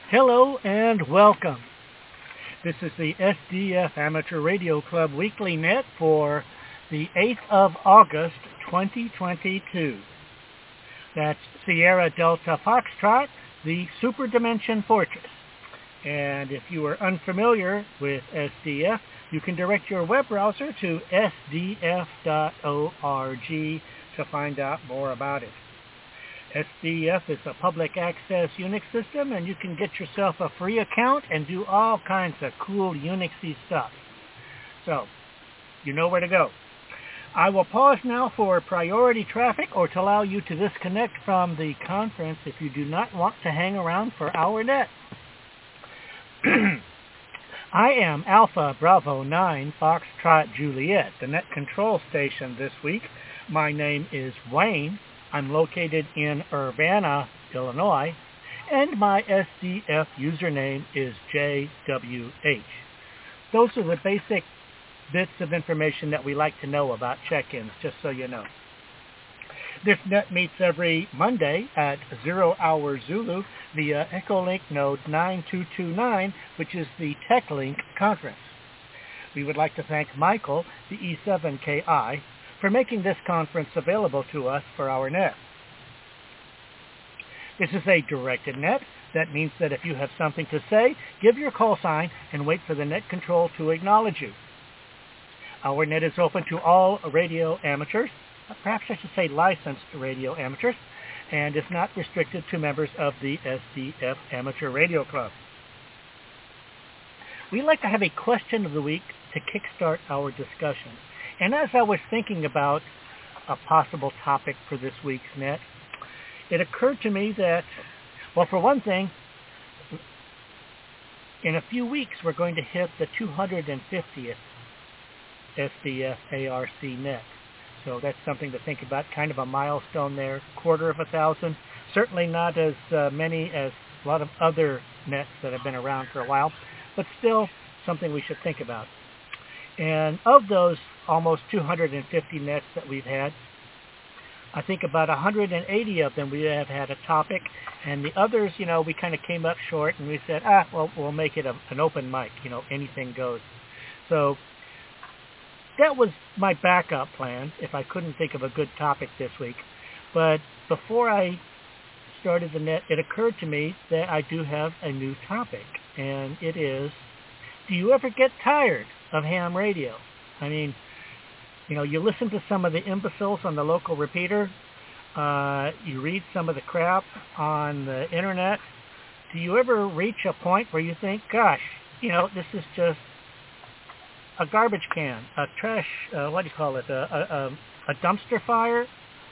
Hello and welcome. This is the SDF Amateur Radio Club Weekly Net for the 8th of August, 2022. That's Sierra Delta Foxtrot, the Super Dimension Fortress. And if you are unfamiliar with SDF, you can direct your web browser to sdf.org to find out more about it. SDF is a public access Unix system, and you can get yourself a free account and do all kinds of cool Unixy stuff. So, you know where to go. I will pause now for priority traffic or to allow you to disconnect from the conference if you do not want to hang around for our net. I am Alpha Bravo 9 Foxtrot Juliet, the net control station this week. My name is Wayne. I'm located in Urbana, Illinois, and my SDF username is JWH. Those are the basic bits of information that we like to know about check-ins, just so you know. This net meets every Monday at 0 hour Zulu via Echolink node 9229, which is the TechLink conference. We would like to thank Michael, the E7KI, for making this conference available to us for our net. This is a directed net. That means that if you have something to say, give your call sign and wait for the net control to acknowledge you. Our net is open to all radio amateurs, perhaps I should say licensed radio amateurs, and is not restricted to members of the SDF Amateur Radio Club. We like to have a question of the week to kickstart our discussion. And as I was thinking about a possible topic for this week's net, it occurred to me that, well, for one thing, in a few weeks we're going to hit the 250th SDF ARC net. So that's something to think about, kind of a milestone there, 250,000. Certainly not as many as a lot of other nets that have been around for a while, but still something we should think about. And of those almost 250 nets that we've had, I think about 180 of them we have had a topic, and the others, we kind of came up short, and we said, well, we'll make it an open mic, anything goes. So that was my backup plan if I couldn't think of a good topic this week. But before I started the net, it occurred to me that I do have a new topic, and it is, do you ever get tired of ham radio? I mean, you listen to some of the imbeciles on the local repeater. You read some of the crap on the internet. Do you ever reach a point where you think, gosh, this is just a garbage can, a trash, a dumpster fire?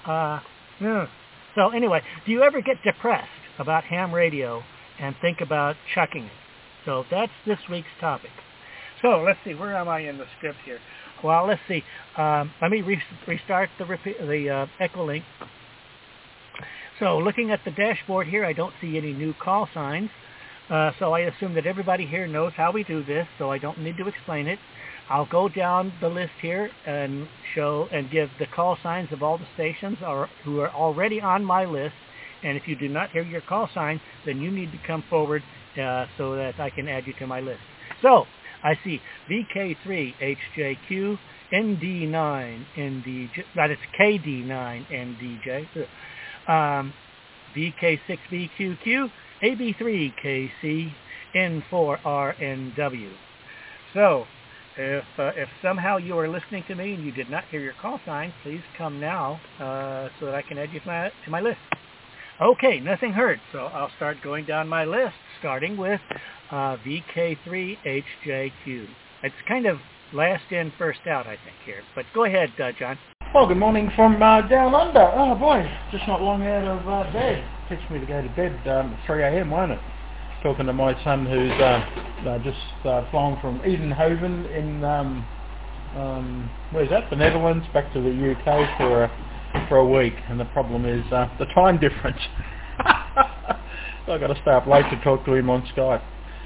So anyway, do you ever get depressed about ham radio and think about chucking it? So that's this week's topic. So let's see, where am I in the script here? Well, let's see. Let me restart the Echolink. So looking at the dashboard here, I don't see any new call signs. So I assume that everybody here knows how we do this, so I don't need to explain it. I'll go down the list here and show and give the call signs of all the stations who are already on my list. And if you do not hear your call sign, then you need to come forward so that I can add you to my list. So I see VK3HJQ, ND9NDJ, that is KD9NDJ, VK6BQQ, AB3KC, N4RNW. So if somehow you are listening to me and you did not hear your call sign, please come now so that I can add you to my list. Okay, nothing heard, so I'll start going down my list, starting with VK3HJQ. It's kind of last in, first out, I think, here. But go ahead, John. Well, good morning from down under. Oh, boy, just not long out of bed. Fixed me to go to bed at 3 a.m., won't it? Talking to my son who's just flown from Edenhoven in, where's that? The Netherlands, back to the UK for a week. And the problem is the time difference. So I've got to stay up late to talk to him on Skype.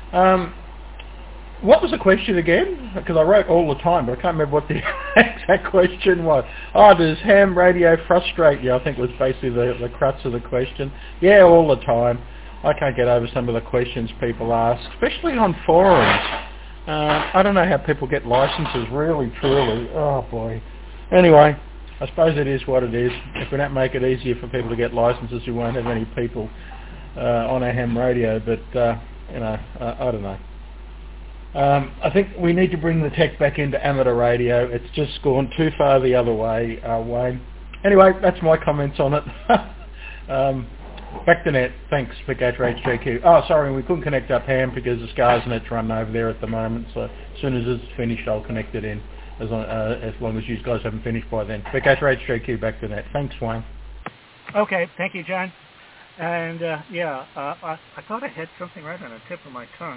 What was the question again? Because I wrote all the time, but I can't remember what the exact question was. Oh, does ham radio frustrate you? I think was basically the crux of the question. Yeah, all the time. I can't get over some of the questions people ask, especially on forums. I don't know how people get licenses, really, truly. Oh, boy. Anyway, I suppose it is what it is. If we don't make it easier for people to get licenses, we won't have any people on our ham radio, but, I don't know. I think we need to bring the tech back into amateur radio. It's just gone too far the other way, Wayne. Anyway, that's my comments on it. Back to net. Thanks for Gatorade HJQ. Oh, sorry, we couldn't connect up ham because the SCARSNet's running over there at the moment, so as soon as it's finished, I'll connect it in, as long as you guys haven't finished by then. But Gatorade HJQ, back to net. Thanks, Wayne. Okay, thank you, John. And, I thought I had something right on the tip of my tongue.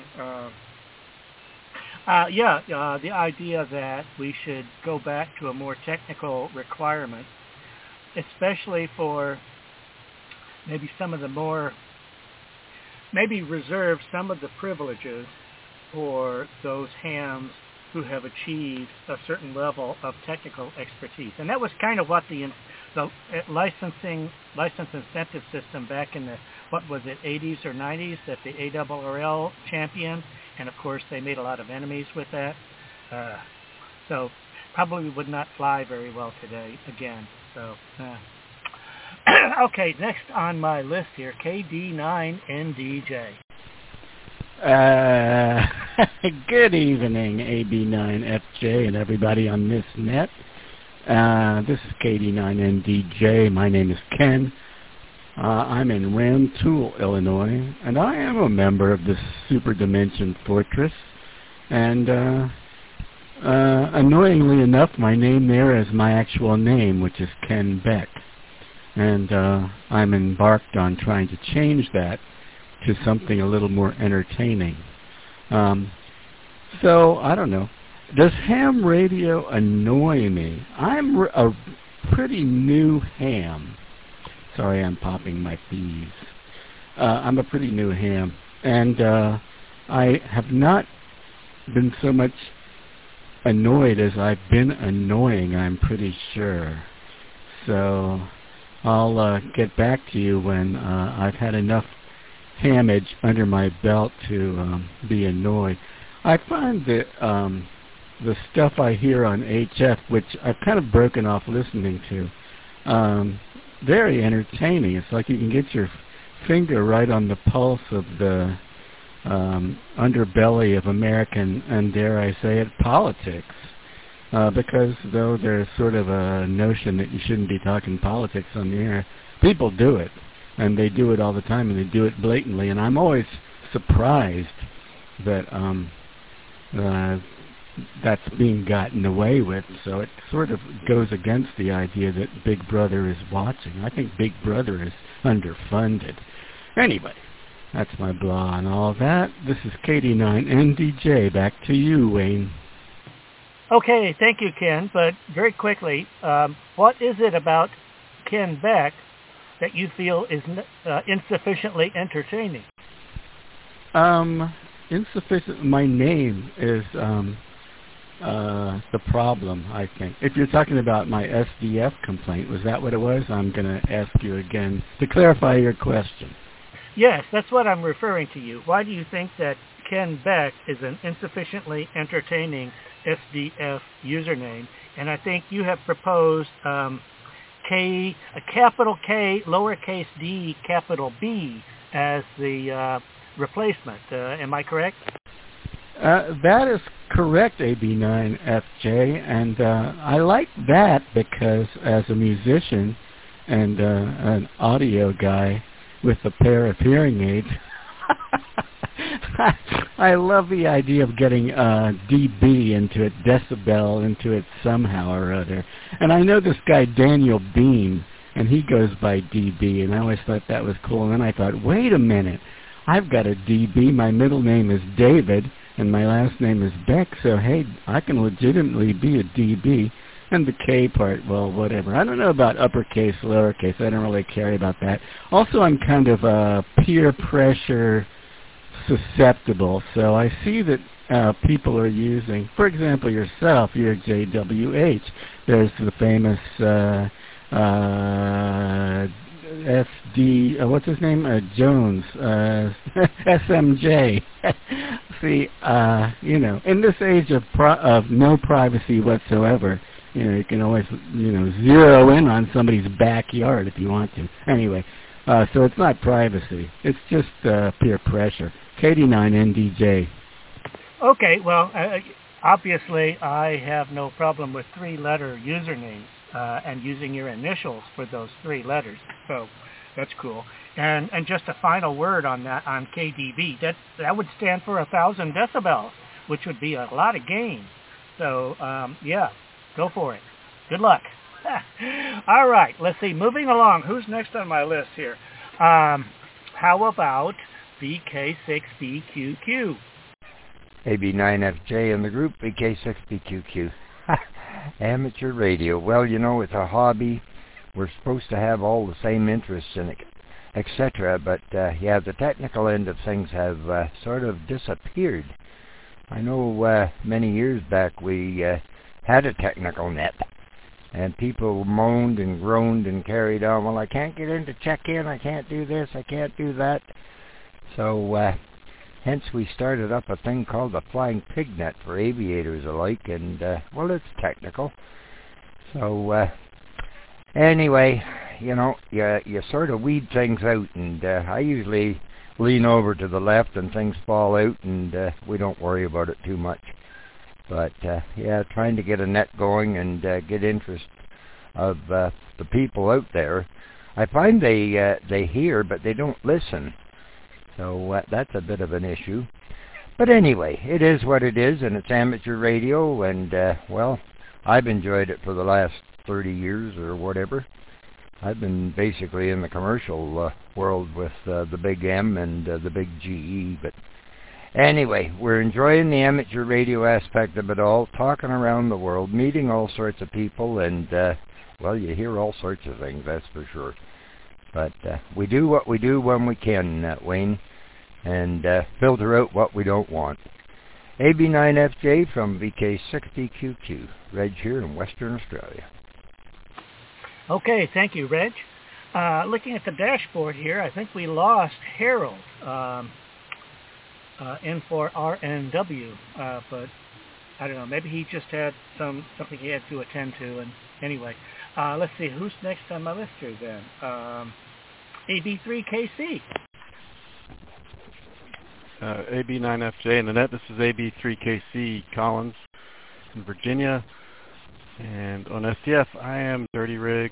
The idea that we should go back to a more technical requirement, especially for maybe some of the more, maybe reserve some of the privileges for those hams who have achieved a certain level of technical expertise. And that was kind of what the license incentive system back in the, 80s or 90s, that the ARRL championed. And, of course, they made a lot of enemies with that. So probably would not fly very well today again. So, okay, next on my list here, KD9NDJ. Good evening, AB9FJ and everybody on this net. This is KD9NDJ. My name is Ken. I'm in Rantoul, Illinois, and I am a member of the Super Dimension Fortress. And annoyingly enough, my name there is my actual name, which is Ken Beck. And I'm embarked on trying to change that to something a little more entertaining. So, I don't know. Does ham radio annoy me? I'm a pretty new ham. Sorry, I'm popping my peas. I'm a pretty new ham. And I have not been so much annoyed as I've been annoying, I'm pretty sure. So I'll get back to you when I've had enough hamage under my belt to be annoyed. I find that the stuff I hear on HF, which I've kind of broken off listening to, very entertaining. It's like you can get your finger right on the pulse of the underbelly of American, and dare I say it, politics. Because though there's sort of a notion that you shouldn't be talking politics on the air, people do it. And they do it all the time, and they do it blatantly. And I'm always surprised that that's being gotten away with. So it sort of goes against the idea that Big Brother is watching. I think Big Brother is underfunded. Anyway, that's my blah on all that. This is KD9NDJ. Back to you, Wayne. Okay, thank you, Ken. But very quickly, what is it about Ken Beck that you feel is insufficiently entertaining? Insufficient. My name is the problem, I think. If you're talking about my SDF complaint, was that what it was? I'm going to ask you again to clarify your question. Yes, that's what I'm referring to you. Why do you think that Ken Beck is an insufficiently entertaining SDF username? And I think you have proposed a capital K, lowercase d, capital B as the replacement. Am I correct? That is correct, AB9FJ, and I like that because as a musician and an audio guy with a pair of hearing aids, I love the idea of getting dB into it, decibel into it somehow or other. And I know this guy Daniel Beam, and he goes by dB, and I always thought that was cool. And then I thought, wait a minute, I've got a dB. My middle name is David, and my last name is Beck, so hey, I can legitimately be a dB. And the K part, well, whatever. I don't know about uppercase, lowercase. I don't really care about that. Also, I'm kind of peer pressure susceptible, so I see that people are using, for example, yourself, you're JWH. There's the famous what's his name? Jones, SMJ. See, in this age of no privacy whatsoever, you can always, zero in on somebody's backyard if you want to. Anyway, so it's not privacy. It's just peer pressure. KD9NDJ. Okay, well, obviously I have no problem with 3-letter usernames and using your initials for those 3 letters. So that's cool. And just a final word on that, on KDB. That would stand for 1,000 decibels, which would be a lot of gain. So, yeah, go for it. Good luck. All right, let's see. Moving along, who's next on my list here? How about BK6BQQ? AB9FJ in the group, BK6BQQ. Amateur radio. Well, it's a hobby. We're supposed to have all the same interests in it, etc. But, the technical end of things have sort of disappeared. I know many years back we had a technical net, and people moaned and groaned and carried on. Well, I can't get in to check in. I can't do this. I can't do that. So, hence we started up a thing called the Flying Pig Net for aviators alike, and, it's technical. So, anyway, you sort of weed things out, and I usually lean over to the left and things fall out, and we don't worry about it too much. But, trying to get a net going and get interest of the people out there. I find they hear, but they don't listen. So that's a bit of an issue. But anyway, it is what it is, and it's amateur radio, and, I've enjoyed it for the last 30 years or whatever. I've been basically in the commercial world with the big M and the big GE, but anyway, we're enjoying the amateur radio aspect of it all, talking around the world, meeting all sorts of people, and, you hear all sorts of things, that's for sure. But we do what we do when we can, Wayne, and filter out what we don't want. AB9FJ from VK6BQQ, Reg here in Western Australia. Okay, thank you, Reg. Looking at the dashboard here, I think we lost Harold in for RNW, but I don't know, maybe he just had something he had to attend to, and anyway. Let's see, who's next on my list here then? AB3KC. AB9FJ in the net. This is AB3KC Collins in Virginia. And on STF, I am Dirty Rig.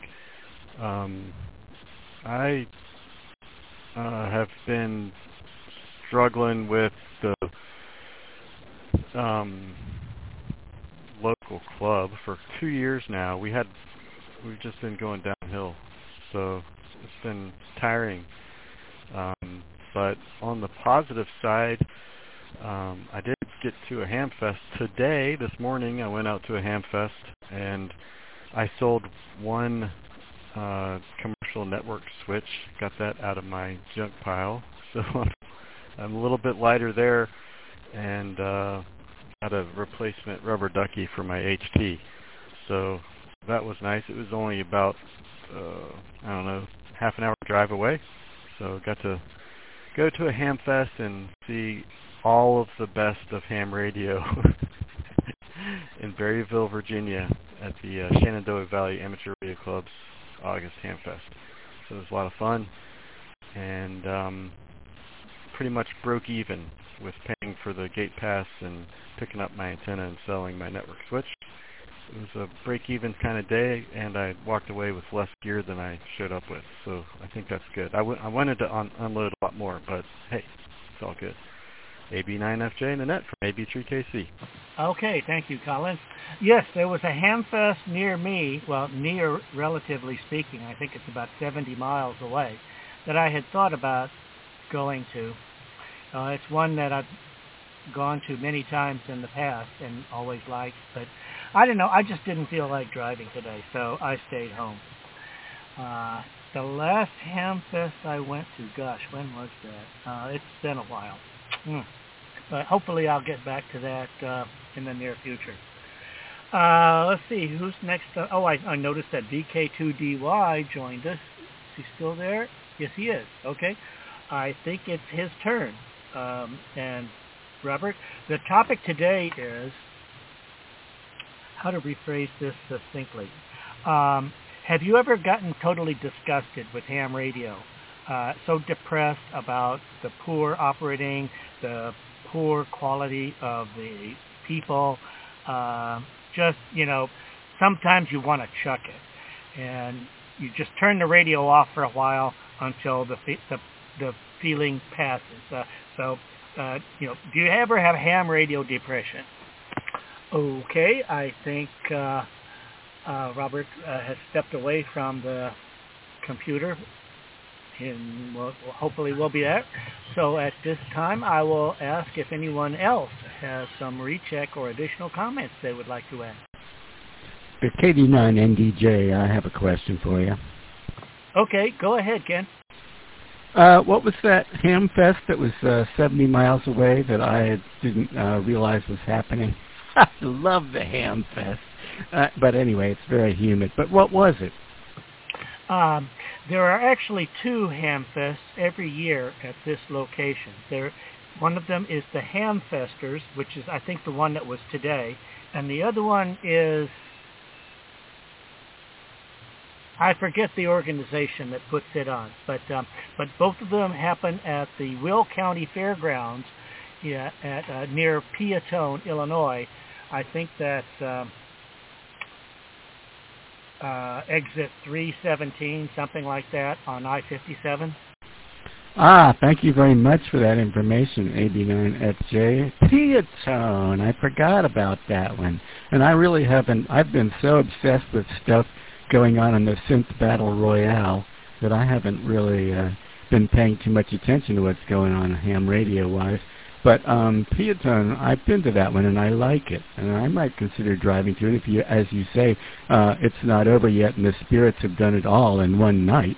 I have been struggling with the local club for 2 years now. We've just been going downhill, so it's been tiring. But on the positive side, I did get to a ham fest today. This morning I went out to a ham fest, and I sold one commercial network switch, got that out of my junk pile. So I'm a little bit lighter there, and got a replacement rubber ducky for my HT. So that was nice. It was only about, half an hour drive away. So got to go to a ham fest and see all of the best of ham radio in Berryville, Virginia at the Shenandoah Valley Amateur Radio Club's August Ham Fest. So it was a lot of fun, and pretty much broke even with paying for the gate pass and picking up my antenna and selling my network switch. It was a break-even kind of day, and I walked away with less gear than I showed up with, so I think that's good. I wanted to unload a lot more, but hey, it's all good. AB9FJ in the net from AB3KC. Okay, thank you, Colin. Yes, there was a ham fest near me, well, near relatively speaking, I think it's about 70 miles away, that I had thought about going to. It's one that I've gone to many times in the past and always liked, but I don't know, I just didn't feel like driving today, so I stayed home. The last ham fest I went to, gosh, when was that? It's been a while. But hopefully I'll get back to that in the near future. Let's see, who's next? I noticed that VK2DY joined us. he still there? Yes, he is. Okay. I think it's his turn. And Robert, the topic today is how to rephrase this succinctly. Have you ever gotten totally disgusted with ham radio? So depressed about the poor operating, the poor quality of the people, just, sometimes you want to chuck it. And you just turn the radio off for a while until the feeling passes. Do you ever have ham radio depression? Okay, I think Robert has stepped away from the computer. And hopefully we'll be there. So at this time, I will ask if anyone else has some recheck or additional comments they would like to add. KD9NDJ, I have a question for you. Okay, go ahead, Ken. What was that ham fest that was 70 miles away that I didn't realize was happening? I love the ham fest. But anyway, it's very humid. But what was it? There are actually 2 ham fests every year at this location. One of them is the Ham Festers, which is, I think, the one that was today. And the other one is, I forget the organization that puts it on. But both of them happen at the Will County Fairgrounds at near Peatone, Illinois. I think that's exit 317, something like that, on I-57. Thank you very much for that information, AB9FJ. Peatone, I forgot about that one. And I really haven't, I've been so obsessed with stuff going on in the synth battle royale that I haven't really been paying too much attention to what's going on ham radio-wise. But Peatone, I've been to that one, and I like it. And I might consider driving to it if, as you say, it's not over yet, and the spirits have done it all in one night.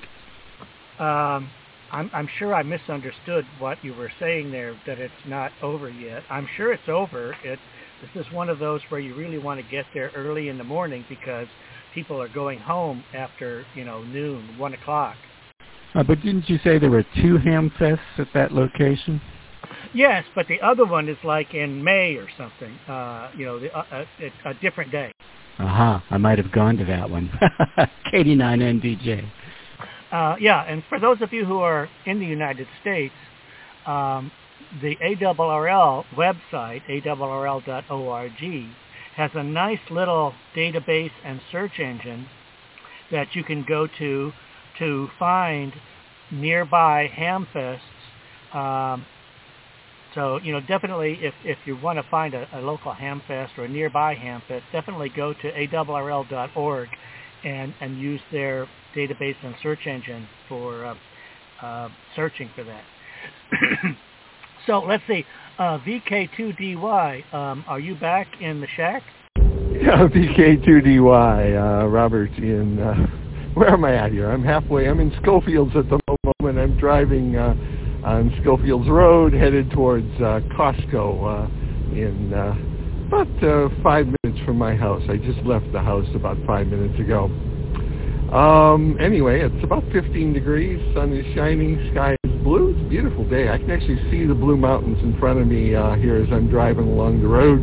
I'm sure I misunderstood what you were saying there, that it's not over yet. I'm sure it's over. This is one of those where you really want to get there early in the morning because people are going home after, noon, 1 o'clock. But didn't you say there were 2 ham fests at that location? Yes, but the other one is like in May or something. It's a different day. Aha, I might have gone to that one. KD9NDJ. And for those of you who are in the United States, the ARRL website, ARRL.org, has a nice little database and search engine that you can go to find nearby ham fests. So, definitely if you want to find a local ham fest or a nearby ham fest, definitely go to ARRL.org and use their database and search engine for searching for that. So let's see. VK2DY, are you back in the shack? Yeah, VK2DY, Robert, where am I at here? I'm halfway. I'm in Schofields at the moment. I'm driving on Schofield's Road, headed towards Costco in about 5 minutes from my house. I just left the house about 5 minutes ago. Anyway, it's about 15 degrees, sun is shining, sky is blue. It's a beautiful day. I can actually see the Blue Mountains in front of me here as I'm driving along the road.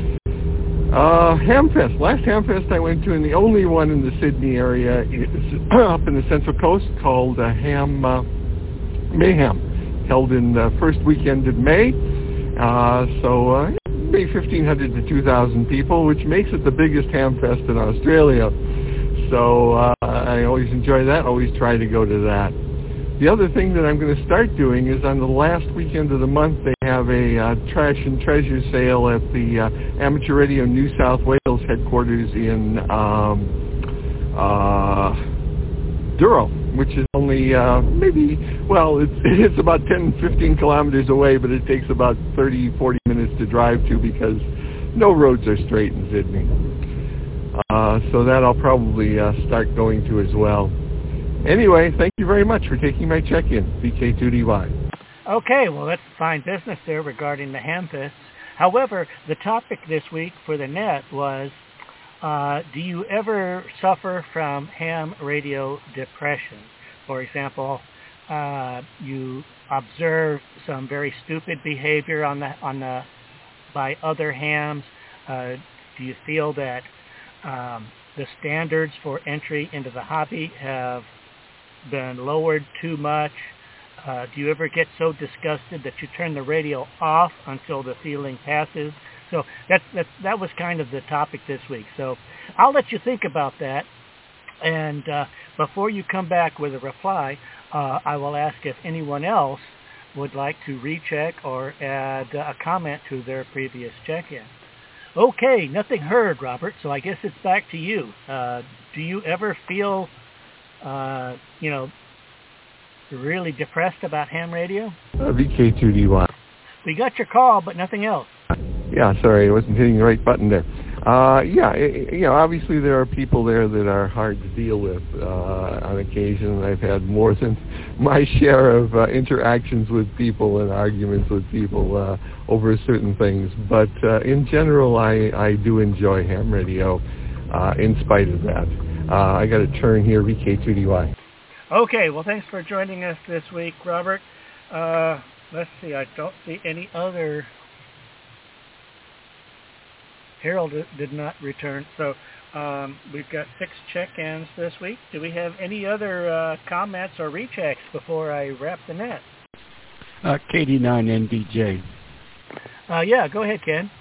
Hamfest. Last Hamfest I went to, and the only one in the Sydney area, is up in the Central Coast, called Ham Mayhem, held in the first weekend of May. Maybe 1,500 to 2,000 people, which makes it the biggest Hamfest in Australia. So I always enjoy that, always try to go to that. The other thing that I'm going to start doing is on the last weekend of the month, they have a trash and treasure sale at the Amateur Radio New South Wales headquarters in Durham, which is only it's about 10-15 kilometers away, but it takes about 30-40 minutes to drive to because no roads are straight in Sydney. So that I'll probably start going to as well. Anyway, thank you very much for taking my check-in, VK2DY. Okay, well, that's fine business there regarding the Hamfests. However, the topic this week for the net was, do you ever suffer from ham radio depression? For example, you observe some very stupid behavior by other hams. Do you feel that the standards for entry into the hobby have been lowered too much? Do you ever get so disgusted that you turn the radio off until the feeling passes? So that was kind of the topic this week. So I'll let you think about that. And before you come back with a reply, I will ask if anyone else would like to recheck or add a comment to their previous check-in. Okay, nothing heard, Robert, so I guess it's back to you. Do you ever feel, really depressed about ham radio? VK2DY. We got your call, but nothing else. Yeah, sorry, I wasn't hitting the right button there. Obviously there are people there that are hard to deal with on occasion. I've had more than my share of interactions with people and arguments with people over certain things. But in general, I do enjoy ham radio in spite of that. I got a turn here, VK2DY. Okay, well, thanks for joining us this week, Robert. Let's see, I don't see any other... Harold did not return, so we've got 6 check-ins this week. Do we have any other comments or rechecks before I wrap the net? KD9NDJ. Yeah, go ahead, Ken.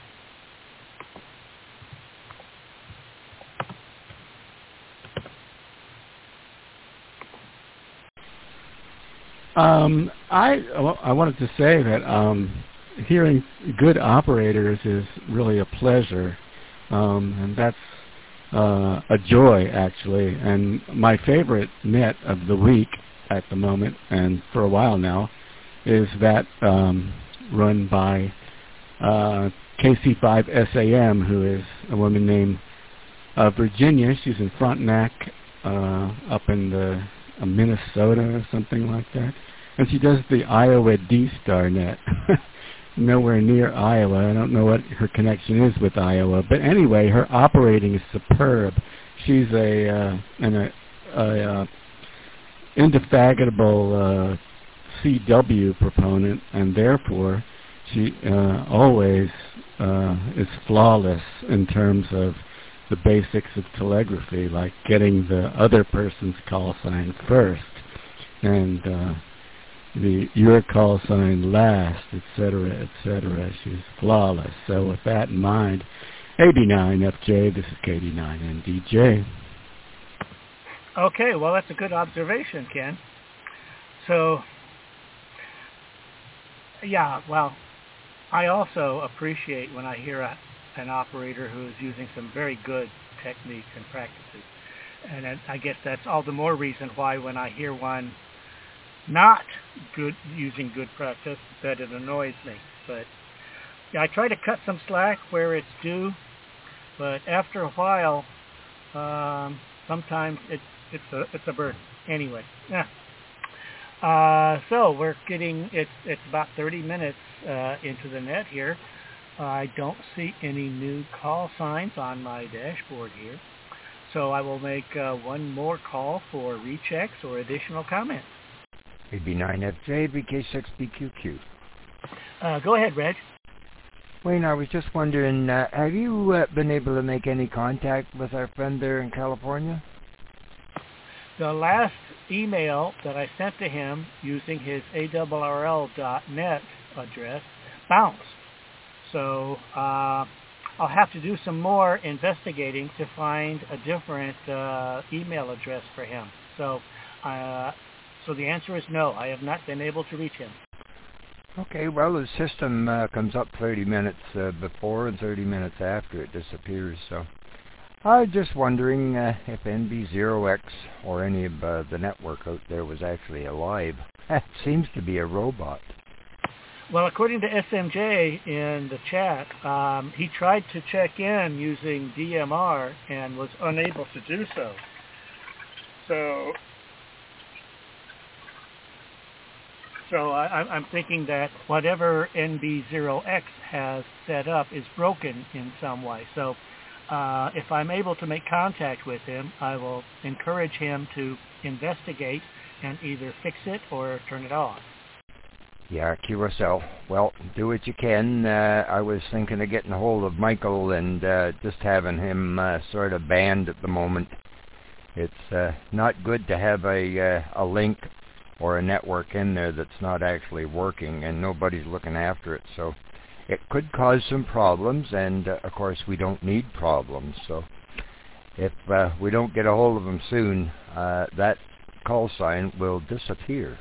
I wanted to say that hearing good operators is really a pleasure, and that's a joy, actually. And my favorite net of the week at the moment, and for a while now, is that run by KC5SAM, who is a woman named Virginia. She's in Frontenac, up in Minnesota or something like that. And she does the Iowa D-Star net. Nowhere near Iowa. I don't know what her connection is with Iowa. But anyway, her operating is superb. She's an indefatigable CW proponent, and therefore she always is flawless in terms of the basics of telegraphy, like getting the other person's call sign first, and your call sign last, etc., etc. She's flawless. So with that in mind, 89FJ, this is KD9NDJ. Okay, well, that's a good observation, Ken. So, yeah, well, I also appreciate when I hear an operator who is using some very good techniques and practices. And I guess that's all the more reason why when I hear one not good, using good practice, that it annoys me. But yeah, I try to cut some slack where it's due, but after a while, sometimes it's a burden. Anyway, yeah. So we're getting it's about 30 minutes into the net here. I don't see any new call signs on my dashboard here, so I will make one more call for rechecks or additional comments. AB9FJ, BK6BQQ. Go ahead, Reg. Wayne, I was just wondering, have you been able to make any contact with our friend there in California? The last email that I sent to him using his ARRL.net address bounced. So I'll have to do some more investigating to find a different email address for him. So the answer is no. I have not been able to reach him. Okay, well, the system comes up 30 minutes before and 30 minutes after it disappears. So I was just wondering if NB0X or any of the network out there was actually alive. It seems to be a robot. Well, according to SMJ in the chat, he tried to check in using DMR and was unable to do so. So I'm thinking that whatever NB0X has set up is broken in some way. So if I'm able to make contact with him, I will encourage him to investigate and either fix it or turn it off. Yeah, QSL. Well, do what you can. I was thinking of getting a hold of Michael and just having him sort of banned at the moment. It's not good to have a link or a network in there that's not actually working and nobody's looking after it. So it could cause some problems, and of course we don't need problems. So if we don't get a hold of them soon, that call sign will disappear.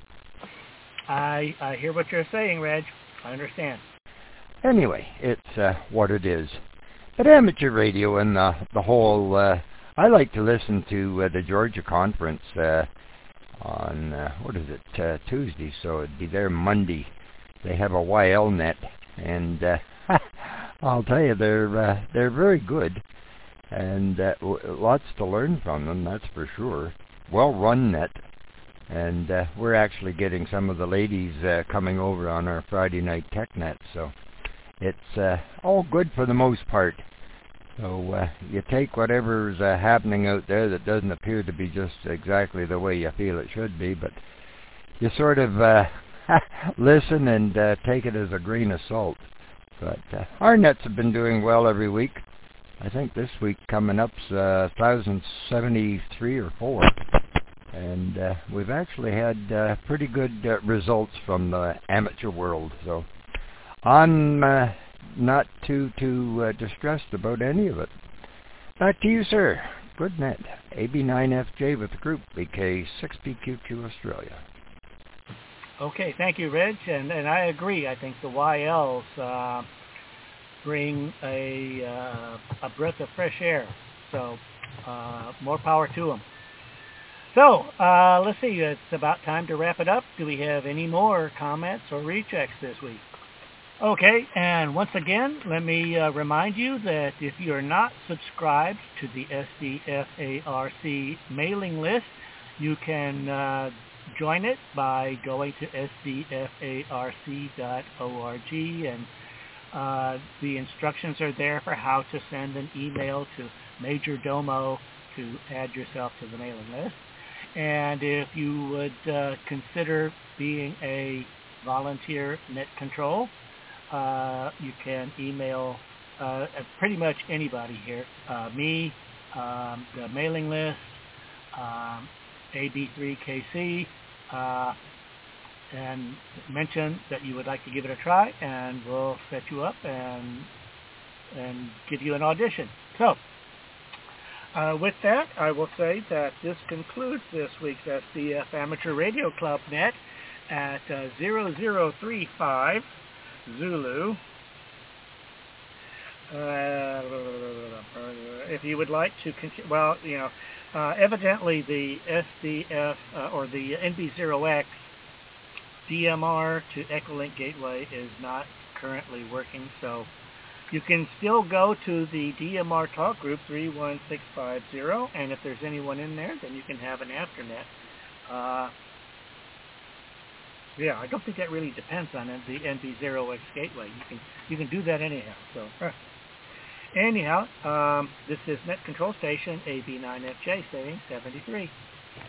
I hear what you're saying, Reg. I understand. Anyway, it's what it is. But amateur radio and the whole, I like to listen to the Georgia Conference on, Tuesday, so it'd be there Monday. They have a YL net, and I'll tell you, they're very good, and lots to learn from them, that's for sure. Well-run net. And we're actually getting some of the ladies coming over on our Friday night TechNet, so it's all good for the most part. So you take whatever's happening out there that doesn't appear to be just exactly the way you feel it should be, but you sort of listen and take it as a grain of salt. But our nets have been doing well every week. I think this week coming up's 1,073 or 4. And we've actually had pretty good results from the amateur world, so I'm not too distressed about any of it. Back to you, sir. Good net. AB9FJ with the group, BK6PQQ Australia. Okay, thank you, Reg, and I agree. I think the YLs bring a breath of fresh air, so more power to them. So, let's see, it's about time to wrap it up. Do we have any more comments or rechecks this week? Okay, and once again, let me remind you that if you're not subscribed to the SDFARC mailing list, you can join it by going to sdfarc.org, and the instructions are there for how to send an email to Major Domo to add yourself to the mailing list. And if you would consider being a volunteer net control, you can email pretty much anybody here, me, the mailing list, AB3KC, and mention that you would like to give it a try, and we'll set you up and give you an audition. So, with that, I will say that this concludes this week's SDF Amateur Radio Club Net at 0035 Zulu. If you would like to continue, evidently the SDF or the NB0X DMR to Echolink Gateway is not currently working, so you can still go to the DMR talk group 31650, and if there's anyone in there, then you can have an afternet. Yeah, I don't think that really depends on the NB0X gateway. You can do that anyhow. So anyhow, this is Net Control Station AB9FJ saying 73.